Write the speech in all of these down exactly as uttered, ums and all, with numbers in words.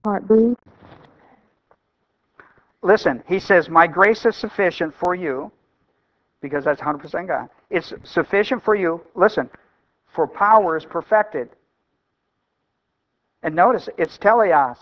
Heartbeat. Listen, he says, my grace is sufficient for you, because that's one hundred percent God. It's sufficient for you, listen, for power is perfected. And notice, it's teleos.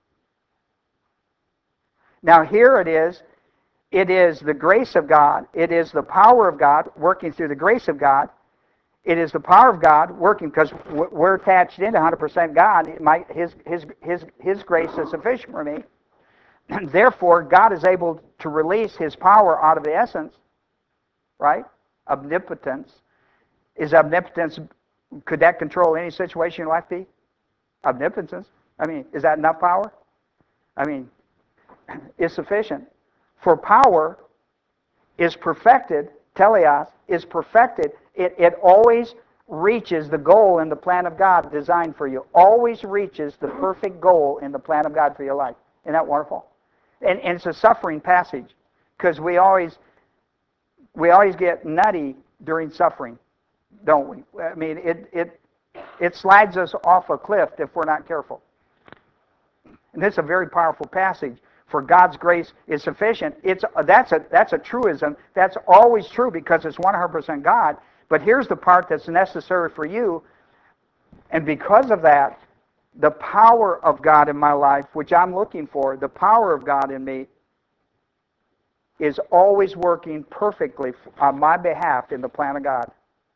Now here it is, it is the grace of God, it is the power of God working through the grace of God. It is the power of God working, because we're attached into one hundred percent God. My, his, his, his, his grace is sufficient for me. And therefore, God is able to release His power out of the essence, right? Omnipotence. Is omnipotence, could that control any situation in life be? Omnipotence. I mean, is that enough power? I mean, is sufficient. For power is perfected, teleos, is perfected. It, it always reaches the goal in the plan of God designed for you. Always reaches the perfect goal in the plan of God for your life. Isn't that wonderful? And, and it's a suffering passage, because we always we always get nutty during suffering, don't we? I mean, it it it slides us off a cliff if we're not careful. And this is a very powerful passage. For God's grace is sufficient. It's that's a that's a truism. That's always true because it's one hundred percent God. But here's the part that's necessary for you, and because of that, the power of God in my life, which I'm looking for, the power of God in me, is always working perfectly on my behalf in the plan of God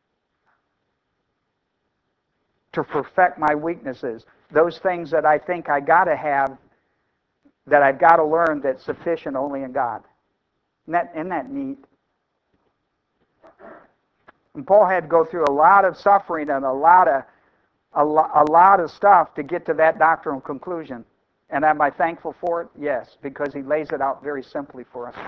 to perfect my weaknesses. Those things that I think I got to have, that I've got to learn, that's sufficient only in God. Isn't that, isn't that neat? And Paul had to go through a lot of suffering and a lot of A, lo- a lot of stuff to get to that doctrinal conclusion. And am I thankful for it? Yes, because he lays it out very simply for us.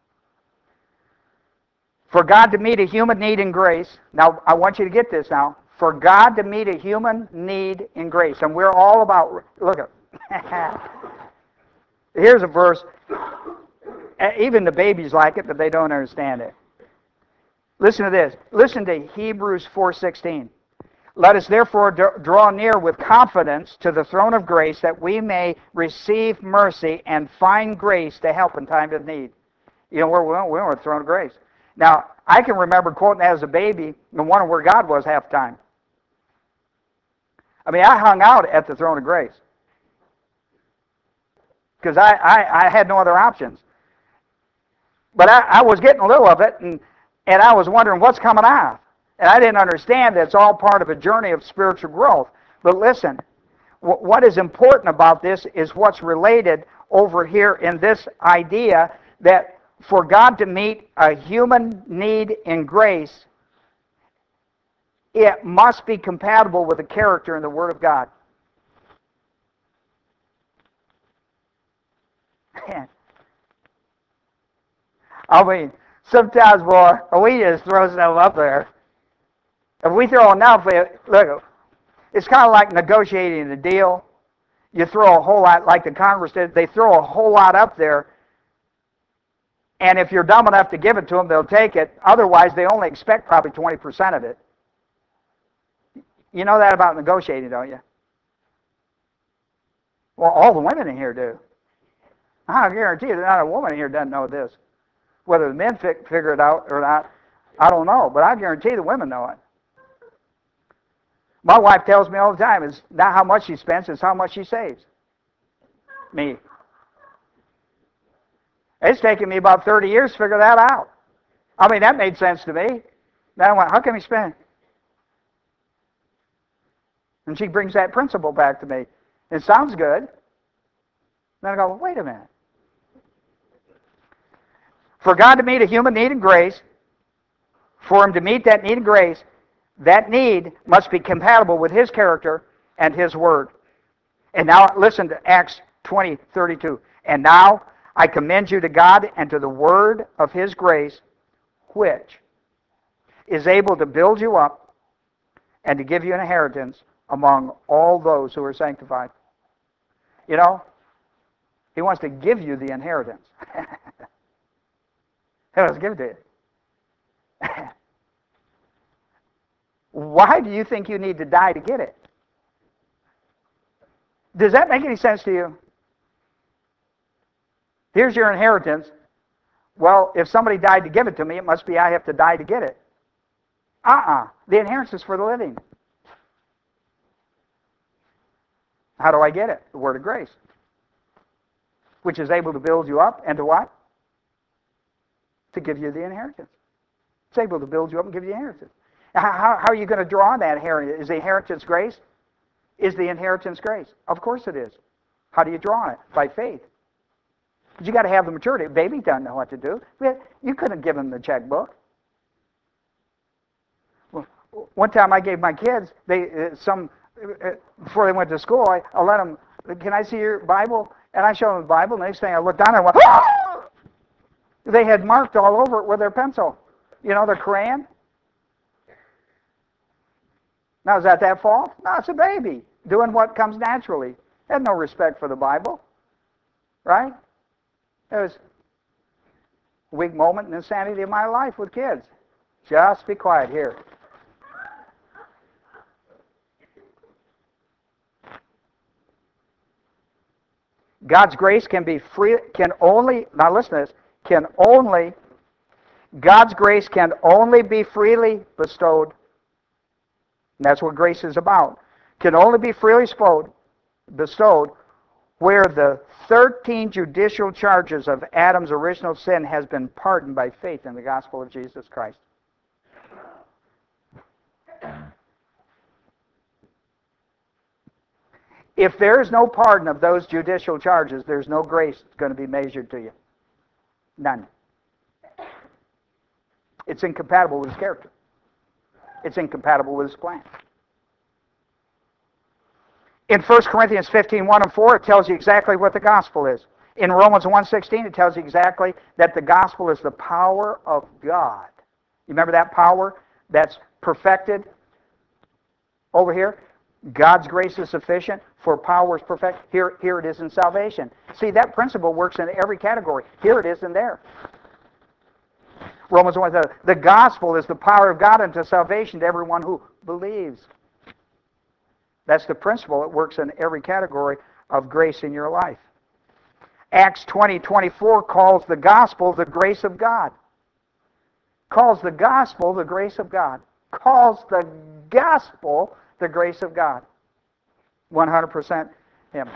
For God to meet a human need in grace. Now, I want you to get this now. For God to meet a human need in grace. And we're all about, look at here's a verse. Even the babies like it, but they don't understand it. Listen to this. Listen to Hebrews four sixteen. Let us therefore draw near with confidence to the throne of grace, that we may receive mercy and find grace to help in time of need. You know, we're, we're at the throne of grace. Now, I can remember quoting that as a baby and wondering where God was half the time. I mean, I hung out at the throne of grace because I, I, I had no other options. But I, I was getting a little of it, and, and I was wondering what's coming out. And I didn't understand that it's all part of a journey of spiritual growth. But listen, w- what is important about this is what's related over here in this idea that for God to meet a human need in grace, it must be compatible with the character and the Word of God. I mean, sometimes, boy, we just throw stuff up there. If we throw enough, look, it's kind of like negotiating a deal. You throw a whole lot, like the Congress did, they throw a whole lot up there, and if you're dumb enough to give it to them, they'll take it. Otherwise, they only expect probably twenty percent of it. You know that about negotiating, don't you? Well, all the women in here do. I guarantee you that not a woman in here doesn't know this. Whether the men fi- figure it out or not, I don't know, but I guarantee the women know it. My wife tells me all the time, it's not how much she spends, it's how much she saves. Me. It's taken me about thirty years to figure that out. I mean, that made sense to me. Then I went, how can we spend? And she brings that principle back to me. It sounds good. Then I go, well, wait a minute. For God to meet a human need in grace, for Him to meet that need in grace, that need must be compatible with His character and His Word. And now listen to Acts twenty thirty-two. And now I commend you to God and to the Word of His grace, which is able to build you up and to give you an inheritance among all those who are sanctified. You know, He wants to give you the inheritance. He wants to give it to you. Why do you think you need to die to get it? Does that make any sense to you? Here's your inheritance. Well, if somebody died to give it to me, it must be I have to die to get it. Uh-uh. The inheritance is for the living. How do I get it? The word of grace, which is able to build you up and to what? To give you the inheritance. It's able to build you up and give you the inheritance. How, how are you going to draw on that inheritance? Is the inheritance grace? Is the inheritance grace? Of course it is. How do you draw on it? By faith. But you got to have the maturity. A baby doesn't know what to do. You couldn't give him the checkbook. Well, one time I gave my kids, they uh, some uh, before they went to school, I, I let them, can I see your Bible? And I showed them the Bible. And the next thing I looked down and I went, ah! They had marked all over it with their pencil. You know, their crayon. Now, is that that fault? No, it's a baby doing what comes naturally. They had no respect for the Bible. Right? It was a weak moment in the insanity of my life with kids. Just be quiet here. God's grace can be free, can only, now listen to this, can only, God's grace can only be freely bestowed. And that's what grace is about. Can only be freely bestowed, bestowed where the thirteen judicial charges of Adam's original sin has been pardoned by faith in the gospel of Jesus Christ. If there is no pardon of those judicial charges, there's no grace going to be measured to you. None. It's incompatible with His character. It's incompatible with His plan. In First Corinthians fifteen, one and four, it tells you exactly what the gospel is. In Romans one sixteen, it tells you exactly that the gospel is the power of God. You remember that power that's perfected over here? God's grace is sufficient, for power is perfect. Here, here it is in salvation. See, that principle works in every category. Here it is in there. Romans one says, the gospel is the power of God unto salvation to everyone who believes. That's the principle. It works in every category of grace in your life. Acts twenty twenty-four calls the gospel the grace of God. Calls the gospel the grace of God. Calls the gospel the grace of God. one hundred percent Him.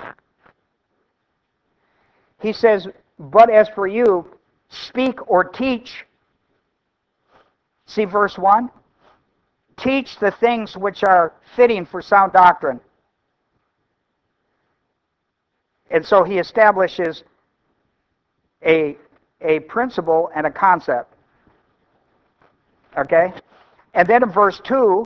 He says, but as for you, speak or teach. See verse one? Teach the things which are fitting for sound doctrine. And so he establishes a, a principle and a concept. Okay? And then in verse two,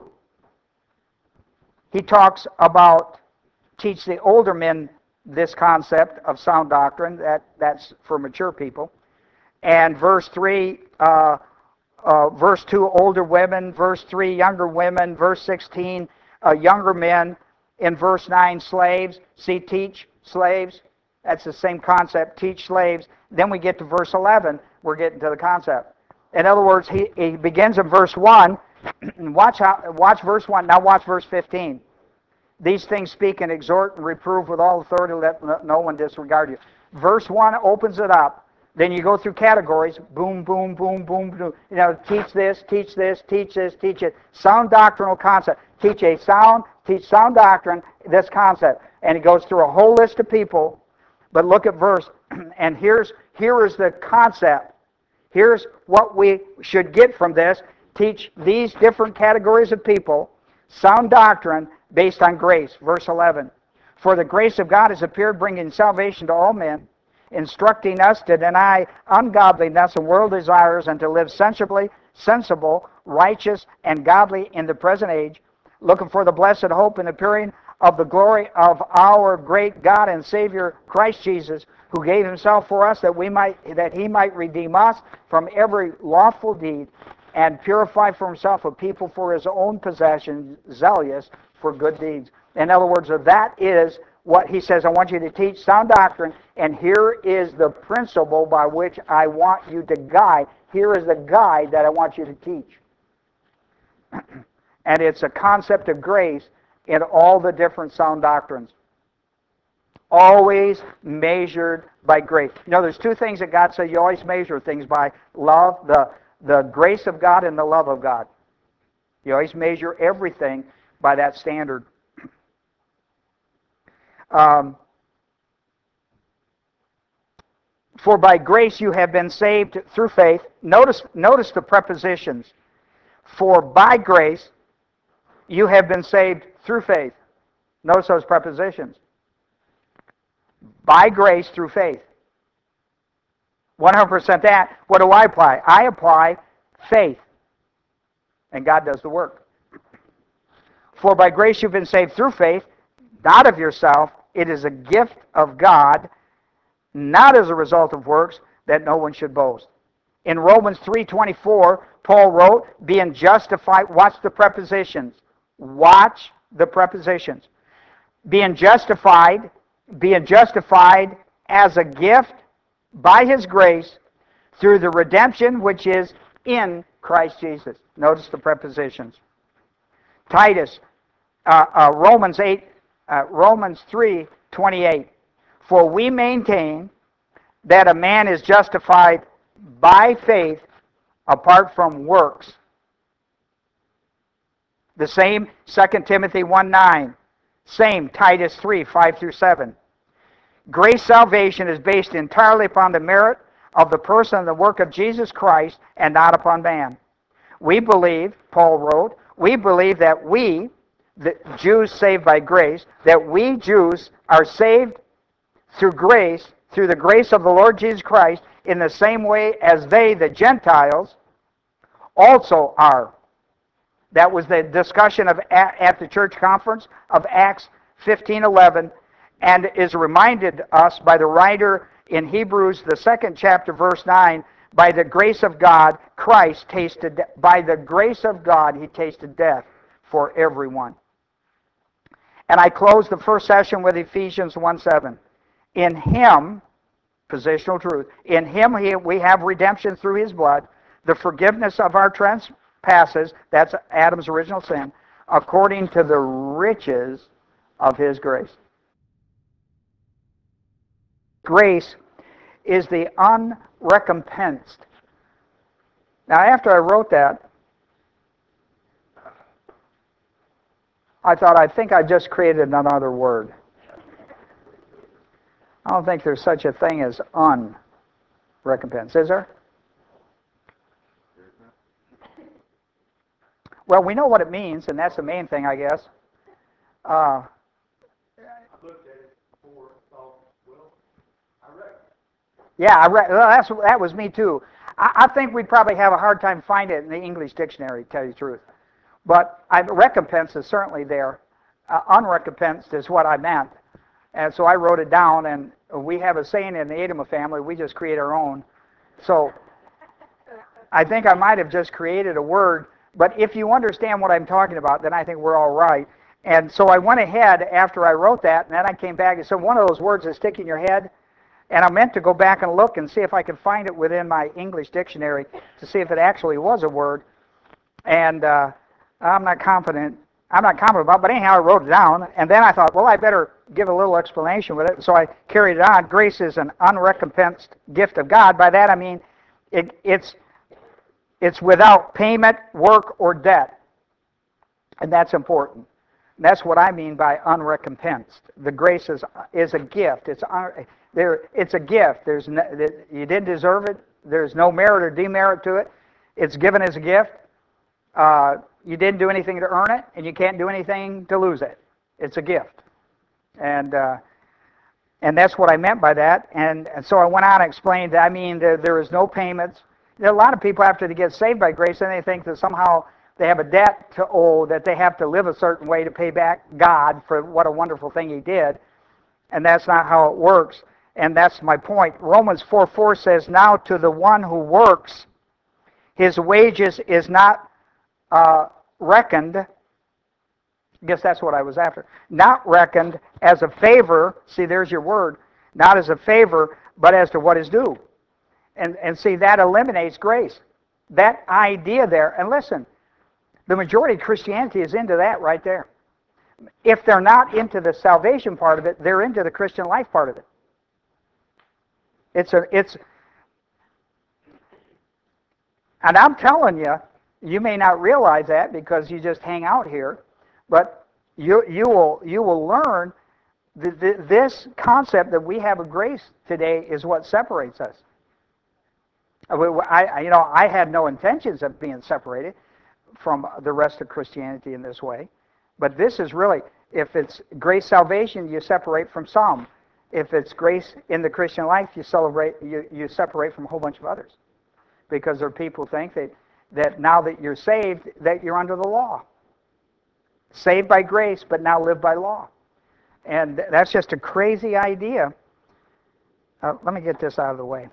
he talks about teach the older men this concept of sound doctrine. That, that's for mature people. And verse three, uh, uh, verse two, older women. Verse three, younger women. Verse sixteen, uh, younger men. In verse nine, slaves. See, teach slaves. That's the same concept. Teach slaves. Then we get to verse eleven. We're getting to the concept. In other words, he, he begins in verse one. watch how, watch verse one. Now watch verse fifteen. These things speak and exhort and reprove with all authority. Let no one disregard you. Verse one opens it up. Then you go through categories. Boom, boom, boom, boom, boom. You know, teach this, teach this, teach this, teach it. Sound doctrinal concept. Teach a sound, teach sound doctrine, this concept. And it goes through a whole list of people. But look at verse, and here's here is the concept. Here's what we should get from this. Teach these different categories of people sound doctrine based on grace. Verse eleven. For the grace of God has appeared, bringing salvation to all men, instructing us to deny ungodliness and worldly desires, and to live sensibly, sensible, righteous, and godly in the present age, looking for the blessed hope and appearing of the glory of our great God and Savior Christ Jesus, who gave himself for us that we might that he might redeem us from every lawful deed and purify for himself a people for his own possession, zealous for good deeds. In other words, that is what he says. I want you to teach sound doctrine, and here is the principle by which I want you to guide. Here is the guide that I want you to teach. And it's a concept of grace in all the different sound doctrines. Always measured by grace. You know, there's two things that God said you always measure things by: love, the, the grace of God, and the love of God. You always measure everything by that standard. Um, For by grace you have been saved through faith. Notice, notice the prepositions. For by grace you have been saved through faith. Notice those prepositions. By grace through faith. one hundred percent that. What do I apply? I apply faith. And God does the work. For by grace you've been saved through faith, not of yourself. It is a gift of God, not as a result of works, that no one should boast. In Romans three twenty-four, Paul wrote, being justified, watch the prepositions. Watch the prepositions. Being justified, being justified as a gift by His grace through the redemption which is in Christ Jesus. Notice the prepositions. Titus, uh, uh, Romans eight, uh, Romans three twenty-eight. For we maintain that a man is justified by faith apart from works. The same, Second Timothy one nine. Same, Titus three five through seven. Grace salvation is based entirely upon the merit of the person and the work of Jesus Christ and not upon man. We believe, Paul wrote, we believe that we, the Jews saved by grace, that we Jews are saved through grace, through the grace of the Lord Jesus Christ, in the same way as they, the Gentiles, also are. That was the discussion of at the church conference of Acts fifteen eleven, and is reminded us by the writer in Hebrews, the second chapter, verse nine, by the grace of God, Christ tasted, by the grace of God, He tasted death for everyone. And I closed the first session with Ephesians one seven. In Him, positional truth, in Him we have redemption through His blood, the forgiveness of our trespasses, that's Adam's original sin, according to the riches of His grace. Grace is the unrecompensed. Now, after I wrote that, I thought, I think I just created another word. I don't think there's such a thing as unrecompensed, is there? Well, we know what it means, and that's the main thing, I guess. Uh, yeah, I read, well, that's, that was me too. I, I think we'd probably have a hard time finding it in the English dictionary, to tell you the truth. But I, recompense is certainly there. Uh, unrecompensed is what I meant. And so I wrote it down, and we have a saying in the Adama family, we just create our own. So I think I might have just created a word, but if you understand what I'm talking about, then I think we're all right. And so I went ahead after I wrote that, and then I came back and said, one of those words is stick in your head, and I meant to go back and look and see if I could find it within my English dictionary to see if it actually was a word. And uh, I'm not confident. I'm not confident about it, but anyhow, I wrote it down, and then I thought, well, I better give a little explanation with it, so I carried it on. Grace is an unrecompensed gift of God. By that I mean it, it's, it's without payment, work, or debt, and that's important. That's what I mean by unrecompensed. The grace is, is a gift. It's, un, there, it's a gift. There's no, you didn't deserve it. There's no merit or demerit to it. It's given as a gift. Uh, you didn't do anything to earn it, and you can't do anything to lose it. It's a gift. And uh, and that's what I meant by that. And, and so I went on and explained that, I mean, there, there is no payments. There are a lot of people, after they get saved by grace, and they think that somehow they have a debt to owe, that they have to live a certain way to pay back God for what a wonderful thing He did. And that's not how it works. And that's my point. Romans four four says, now to the one who works, his wages is not uh, reckoned, I guess that's what I was after, not reckoned as a favor, see there's your word, not as a favor, but as to what is due. And, and see, that eliminates grace. That idea there, and listen, the majority of Christianity is into that right there. if they're not into the salvation part of it, they're into the Christian life part of it. It's a, it's, and I'm telling you, you may not realize that because you just hang out here, but you you will you will learn that this concept that we have of grace today is what separates us. I, you know, I had no intentions of being separated from the rest of Christianity in this way, but this is really, if it's grace salvation, you separate from some. If it's grace in the Christian life, you celebrate, you, you separate from a whole bunch of others, because there are people who think that that now that you're saved, that you're under the law. Saved by grace, but now live by law. And that's just a crazy idea. Uh, let me get this out of the way.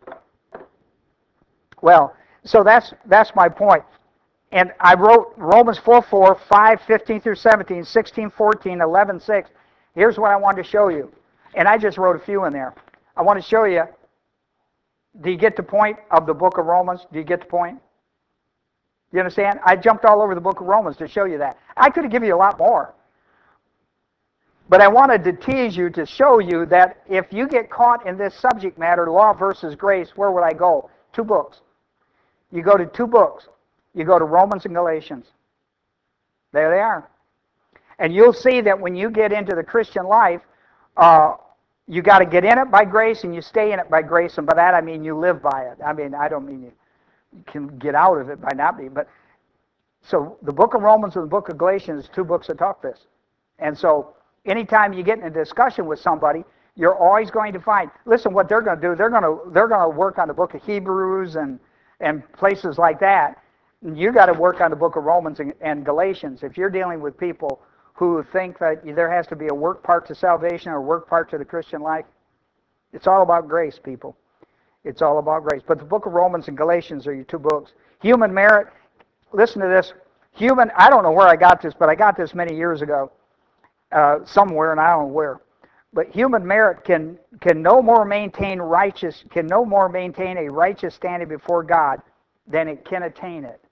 Well, so that's that's my point. And I wrote Romans four four, five fifteen through seventeen, sixteen fourteen, eleven six. Here's what I wanted to show you. And I just wrote a few in there. I want to show you, do you get the point of the book of Romans? Do you get the point? You understand? I jumped all over the book of Romans to show you that. I could have given you a lot more. But I wanted to tease you to show you that if you get caught in this subject matter, law versus grace, where would I go? Two books. You go to two books. You go to Romans and Galatians. There they are. And you'll see that when you get into the Christian life, uh, you got to get in it by grace, and you stay in it by grace. And by that I mean you live by it. I mean, I don't mean you can get out of it by not being. But so the book of Romans and the book of Galatians, two books that talk this. And so anytime you get in a discussion with somebody, you're always going to find, listen, what they're going to do, they're going to they're going to work on the book of Hebrews and and places like that. You got to work on the book of Romans and, and Galatians. If you're dealing with people who think that there has to be a work part to salvation or a work part to the Christian life, it's all about grace, people. It's all about grace. But the book of Romans and Galatians are your two books. Human merit, listen to this. Human, I don't know where I got this, but I got this many years ago, uh, somewhere, and I don't know where. But human merit can can no more maintain righteous, can no more maintain a righteous standing before God than it can attain it.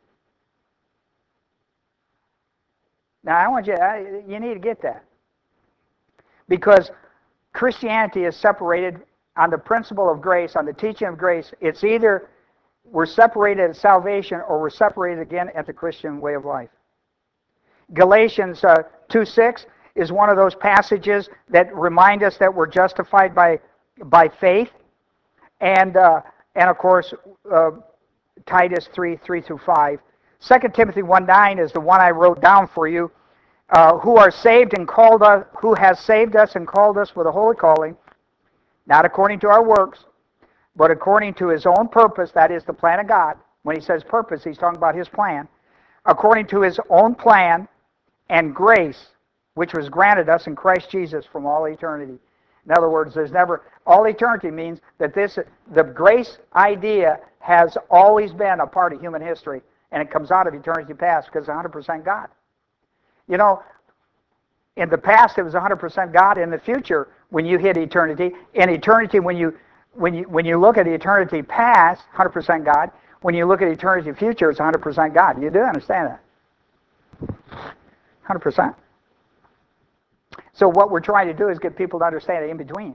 Now, I want you, I, you need to get that. Because Christianity is separated on the principle of grace, on the teaching of grace. It's either we're separated at salvation or we're separated again at the Christian way of life. Galatians uh, two six is one of those passages that remind us that we're justified by by faith. And, uh, and of course, uh, Titus three three through five. Second Timothy one nine is the one I wrote down for you. Uh, who are saved and called us, who has saved us and called us with a holy calling, not according to our works, but according to His own purpose, that is the plan of God. When He says purpose, He's talking about His plan. According to His own plan and grace, which was granted us in Christ Jesus from all eternity. In other words, there's never, all eternity means that this, the grace idea has always been a part of human history, and it comes out of eternity past because it's one hundred percent God. You know, in the past it was one hundred percent God. In the future, when you hit eternity, in eternity, when you when you when you look at eternity past, one hundred percent God. When you look at eternity future, it's one hundred percent God. You do understand that? one hundred percent. So what we're trying to do is get people to understand it in between.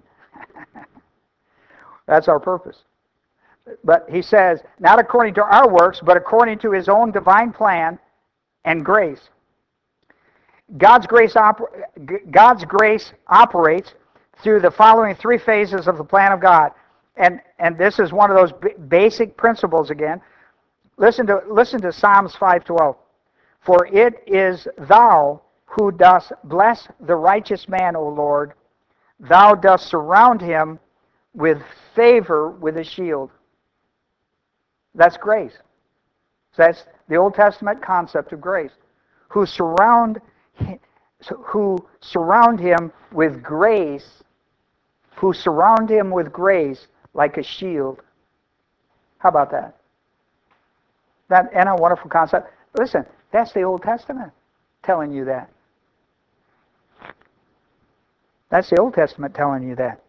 That's our purpose. But he says, not according to our works, but according to His own divine plan and grace. God's grace, oper- God's grace operates through the following three phases of the plan of God. And, and this is one of those b- basic principles again. Listen to, listen to Psalms five twelve. For it is Thou who dost bless the righteous man, O Lord. Thou dost surround him with favor with a shield. That's grace. That's the Old Testament concept of grace. Who surround who surround him with grace, who surround him with grace like a shield. How about that? That and a wonderful concept. Listen, that's the Old Testament telling you that. That's the Old Testament telling you that.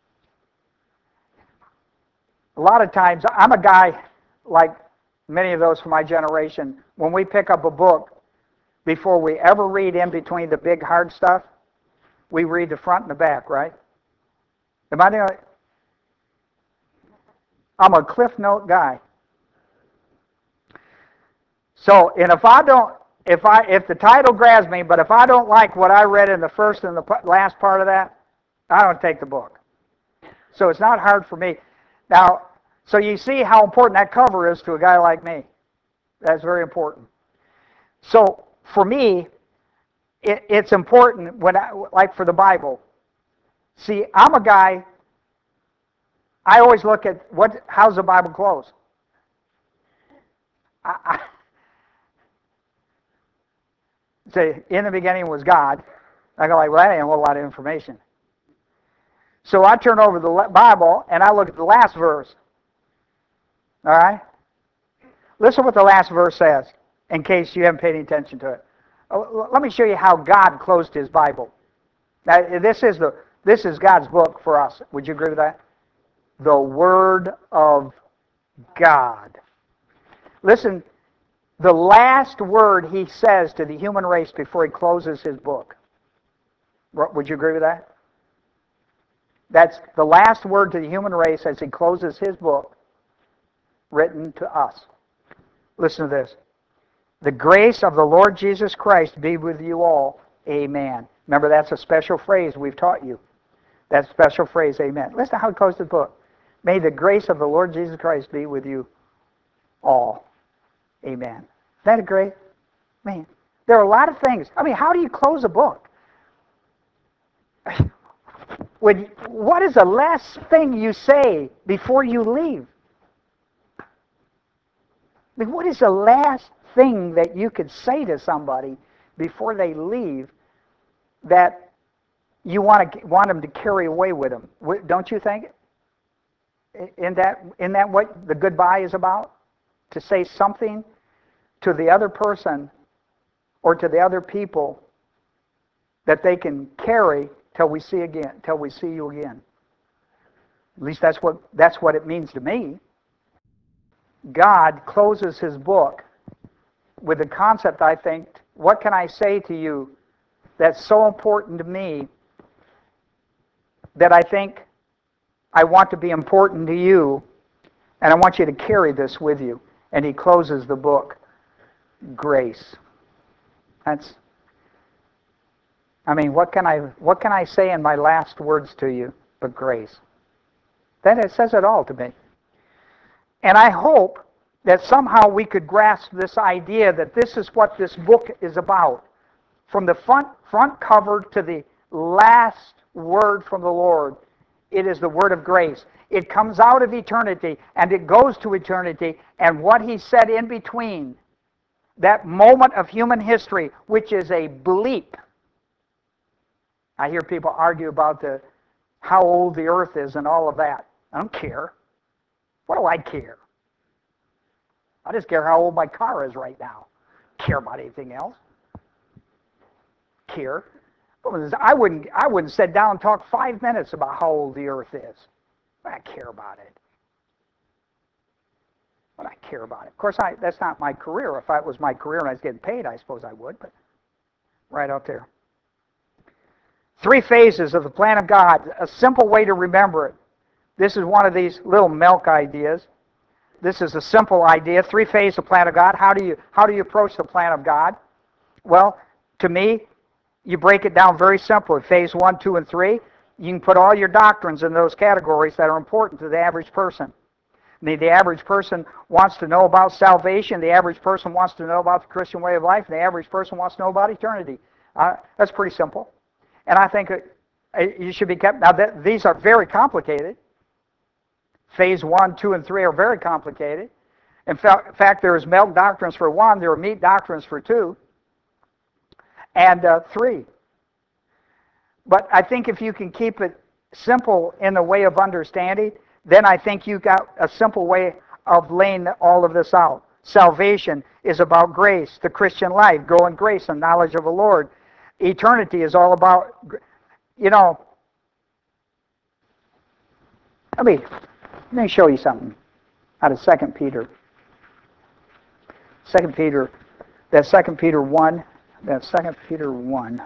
A lot of times, I'm a guy like many of those from my generation. When we pick up a book, before we ever read in between the big hard stuff, we read the front and the back, right? Am I doing? I'm a Cliff Note guy. So, and if I don't, if I if the title grabs me, but if I don't like what I read in the first and the last part of that, I don't take the book. So it's not hard for me. Now, so you see how important that cover is to a guy like me. That's very important. So for me, it, it's important when I, like for the Bible. See, I'm a guy. I always look at what. How's the Bible close? I, I, say, in the beginning was God. I go like, well, that ain't a whole lot of information. So I turn over the Bible and I look at the last verse. All right? Listen what the last verse says, in case you haven't paid any attention to it. Let me show you how God closed His Bible. Now, this is the this is God's book for us. Would you agree with that? The Word of God. Listen, the last word He says to the human race before He closes His book. Would you agree with that? That's the last word to the human race as He closes His book, written to us. Listen to this. The grace of the Lord Jesus Christ be with you all. Amen. Remember, that's a special phrase we've taught you. That special phrase, amen. Listen to how He closed the book. May the grace of the Lord Jesus Christ be with you all. Amen. Isn't that great? Man, there are a lot of things. I mean, how do you close a book? When, what is the last thing you say before you leave? I mean, what is the last thing that you could say to somebody before they leave that you want to want them to carry away with them? Don't you think? In that, in that what the goodbye is about? To say something to the other person or to the other people that they can carry till we see again, till we see you again. At least that's what that's what it means to me. God closes His book with the concept, I think, what can I say to you that's so important to me that I think I want to be important to you, and I want you to carry this with you. And He closes the book, grace. That's, I mean, what can I what can I say in my last words to you but grace? Then it says it all to me. And I hope that somehow we could grasp this idea that this is what this book is about. From the front, front cover to the last word from the Lord, it is the word of grace. It comes out of eternity, and it goes to eternity, and what He said in between, that moment of human history, which is a bleep. I hear people argue about the how old the earth is and all of that. I don't care. What do I care? I just care how old my car is right now. I don't care about anything else. Care. I wouldn't I wouldn't sit down and talk five minutes about how old the earth is. I care about it. But I care about it. Of course, I, that's not my career. If it was my career and I was getting paid, I suppose I would. But right out there. Three phases of the plan of God. A simple way to remember it. This is one of these little milk ideas. This is a simple idea. Three phases of the plan of God. How do you how do you approach the plan of God? Well, to me, you break it down very simply. Phase one, two, and three. You can put all your doctrines in those categories that are important to the average person. The, the average person wants to know about salvation. The average person wants to know about the Christian way of life. And the average person wants to know about eternity. Uh, that's pretty simple. And I think it, it, you should be kept. Now, th- these are very complicated. Phase one, two, and three are very complicated. In, fa- in fact, there is milk doctrines for one. There are meat doctrines for two. And uh, three. But I think if you can keep it simple in the way of understanding, then I think you got a simple way of laying all of this out. Salvation is about grace, the Christian life, grow in grace and knowledge of the Lord. Eternity is all about, you know, let me, let me show you something out of Second Peter. Second Peter, that Second Peter one, That's Second Peter one.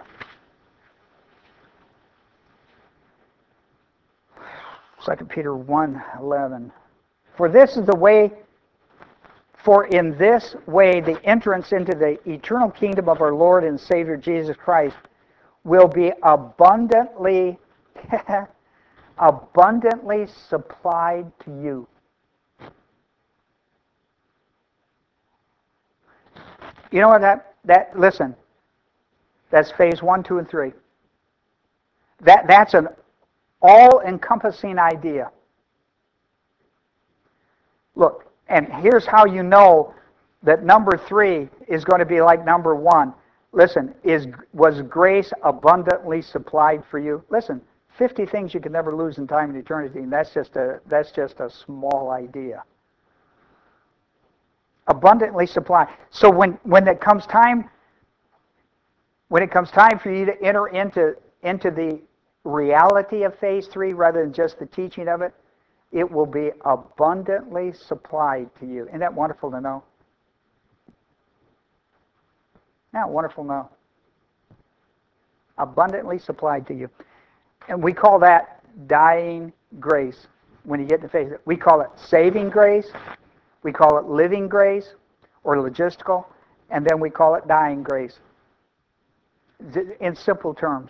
Second Peter one eleven. For this is the way, for in this way the entrance into the eternal kingdom of our Lord and Savior Jesus Christ will be abundantly, abundantly supplied to you. You know what that, that, listen, that's phase one, two, and three. That, that's an all-encompassing idea. Look, and here's how you know that number three is going to be like number one. Listen, is was grace abundantly supplied for you? Listen, fifty things you can never lose in time and eternity, and that's just a that's just a small idea. Abundantly supplied. So when when it comes time when it comes time for you to enter into into the reality of phase three rather than just the teaching of it, it will be abundantly supplied to you. Isn't that wonderful to know? Isn't that wonderful to know? Abundantly supplied to you. And we call that dying grace when you get to phase it. We call it saving grace. We call it living grace or logistical. And then we call it dying grace. In simple terms.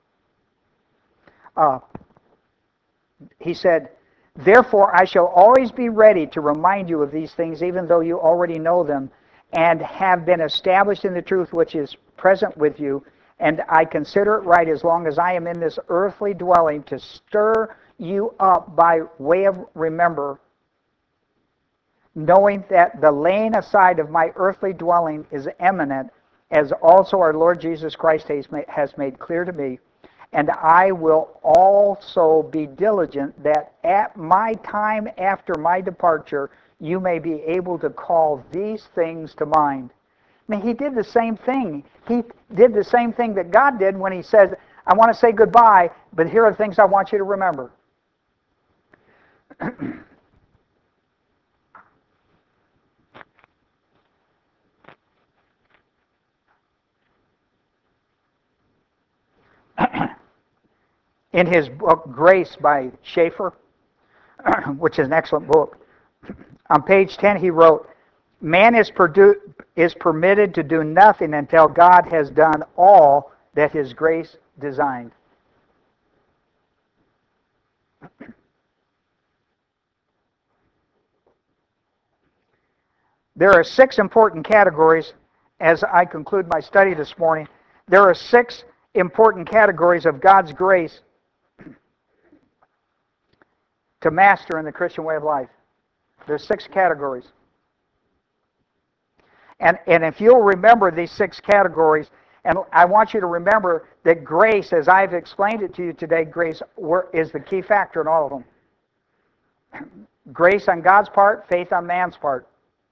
Uh, he said, therefore I shall always be ready to remind you of these things, even though you already know them, and have been established in the truth which is present with you. And I consider it right, as long as I am in this earthly dwelling, to stir you up by way of remember, knowing that the laying aside of my earthly dwelling is imminent, as also our Lord Jesus Christ has made clear to me. And I will also be diligent that at my time after my departure, you may be able to call these things to mind. I mean, he did the same thing. He did the same thing that God did when he says, I want to say goodbye, but here are the things I want you to remember. In his book, Grace by Schaeffer, which is an excellent book, on page ten he wrote, man is, produ- is permitted to do nothing until God has done all that his grace designed. There are six important categories as I conclude my study this morning. There are six important categories of God's grace to master in the Christian way of life. There's six categories. And, and if you'll remember these six categories, and I want you to remember that grace, as I've explained it to you today, grace is the key factor in all of them. Grace on God's part, faith on man's part.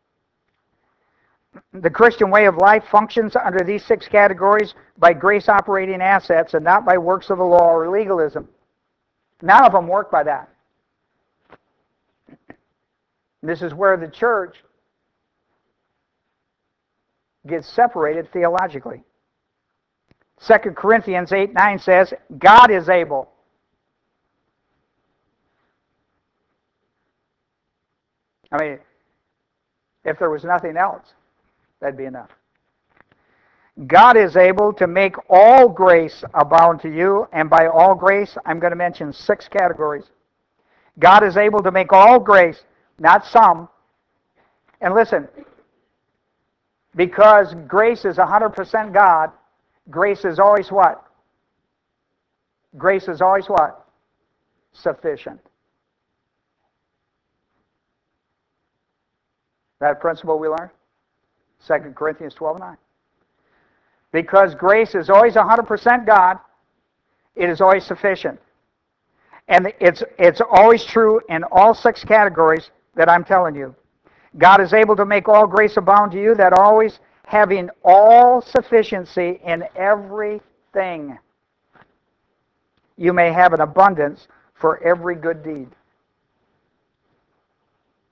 The Christian way of life functions under these six categories by grace operating assets and not by works of the law or legalism. None of them work by that. This is where the church gets separated theologically. Second Corinthians eight nine says, God is able. I mean, if there was nothing else, that'd be enough. God is able to make all grace abound to you, and by all grace, I'm going to mention six categories. God is able to make all grace, not some. And listen, because grace is one hundred percent God, grace is always what? Grace is always what? Sufficient. That principle we learned? Second Corinthians twelve nine. Because grace is always one hundred percent God, it is always sufficient. And it's, it's always true in all six categories that I'm telling you. God is able to make all grace abound to you, that always having all sufficiency in everything, you may have an abundance for every good deed.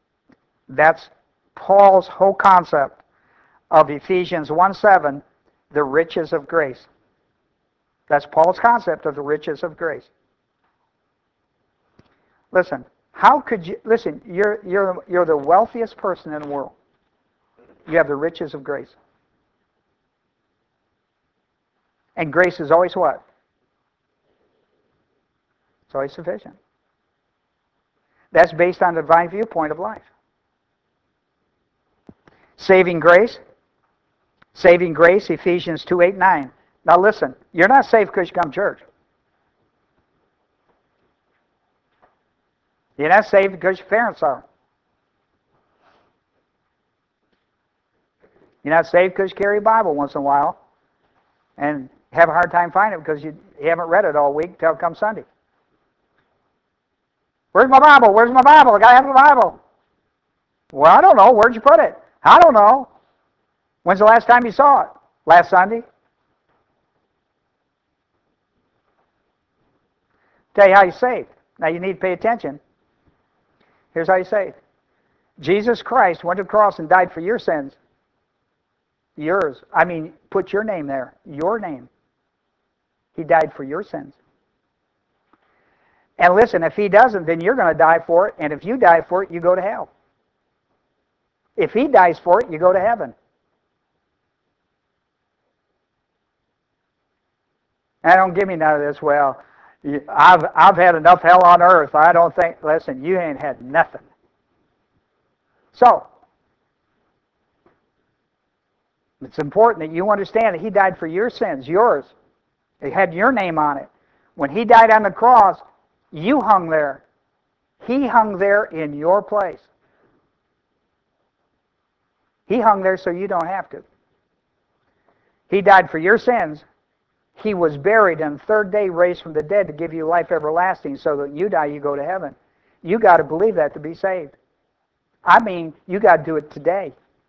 That's Paul's whole concept of Ephesians one seven, The riches of grace. That's Paul's concept of the riches of grace. Listen, how could you, listen, you're, you're, you're the wealthiest person in the world. You have the riches of grace. And grace is always what? It's always sufficient. That's based on the divine viewpoint of life. Saving grace. Saving grace, Ephesians two, eight, nine. Now listen, you're not saved because you come to church. You're not saved because your parents are. You're not saved because you carry a Bible once in a while and have a hard time finding it because you, you haven't read it all week until it comes Sunday. Where's my Bible? Where's my Bible? I got to have the Bible. Well, I don't know. Where'd you put it? I don't know. When's the last time you saw it? Last Sunday? Tell you how you're saved. Now you need to pay attention. Here's how you're saved. Jesus Christ went to the cross and died for your sins. Yours. I mean, put your name there. Your name. He died for your sins. And listen, if he doesn't, then you're going to die for it. And if you die for it, you go to hell. If he dies for it, you go to heaven. And don't give me none of this, well, I've, I've had enough hell on earth. I don't think, listen, you ain't had nothing. So, it's important that you understand that he died for your sins, yours. It had your name on it. When he died on the cross, you hung there. He hung there in your place. He hung there so you don't have to. He died for your sins. He was buried and the third day raised from the dead to give you life everlasting so that when you die, you go to heaven. You got to believe that to be saved. I mean, you got to do it today.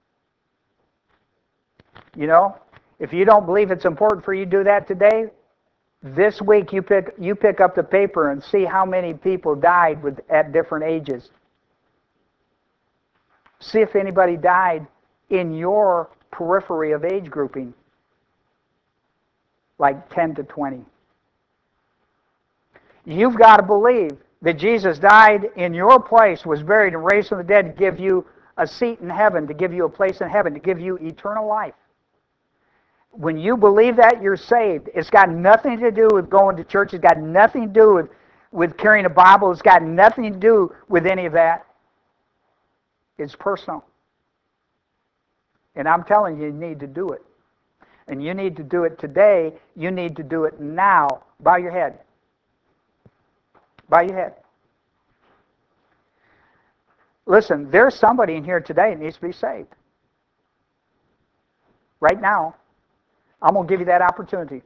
You know, if you don't believe it's important for you to do that today, this week you pick you pick up the paper and see how many people died with at different ages. See if anybody died in your periphery of age grouping, like ten to twenty. You've got to believe that Jesus died in your place, was buried and raised from the dead to give you a seat in heaven, to give you a place in heaven, to give you eternal life. When you believe that, you're saved. It's got nothing to do with going to church. It's got nothing to do with, with carrying a Bible. It's got nothing to do with any of that. It's personal. And I'm telling you, you need to do it. And you need to do it today. You need to do it now. Bow your head. Bow your head. Listen, there's somebody in here today that needs to be saved. Right now. I'm going to give you that opportunity.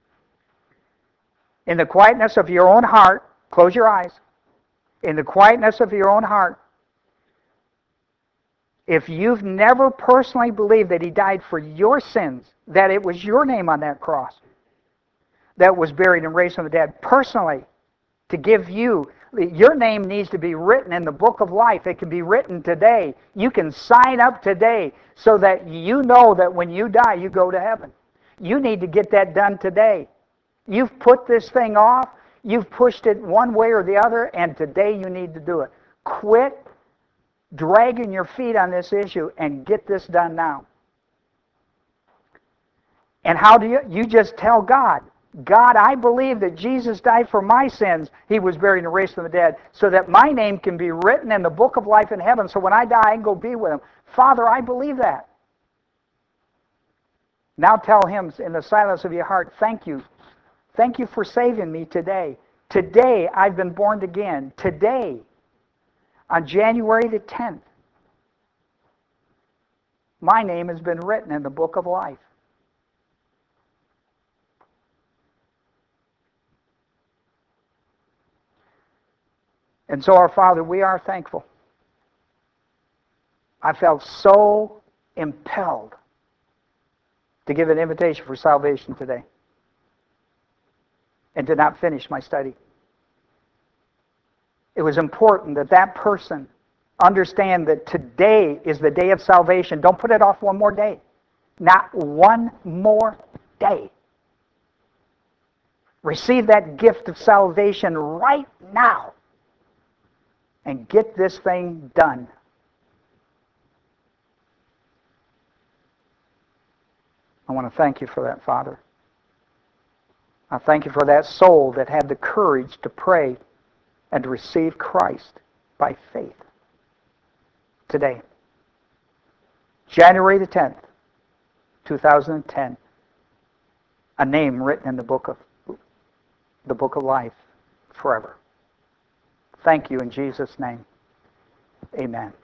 In the quietness of your own heart, close your eyes. In the quietness of your own heart, if you've never personally believed that he died for your sins, that it was your name on that cross, that was buried and raised from the dead, personally, to give you, your name needs to be written in the book of life. It can be written today. You can sign up today so that you know that when you die, you go to heaven. You need to get that done today. You've put this thing off. You've pushed it one way or the other, and today you need to do it. Quit dragging your feet on this issue and get this done now. And how do you? You just tell God, God, I believe that Jesus died for my sins. He was buried and raised from the dead so that my name can be written in the book of life in heaven so when I die, I can go be with him. Father, I believe that. Now tell him in the silence of your heart, thank you. Thank you for saving me today. Today I've been born again. Today, on January the tenth, my name has been written in the book of life. And so, our Father, we are thankful. I felt so impelled to give an invitation for salvation today and to not finish my study. It was important that that person understand that today is the day of salvation. Don't put it off one more day. Not one more today. Receive that gift of salvation right now and get this thing done. I want to thank you for that, Father. I thank you for that soul that had the courage to pray and to receive Christ by faith today. January the tenth, two thousand ten. A name written in the book of the book of life forever. Thank you in Jesus' name. Amen.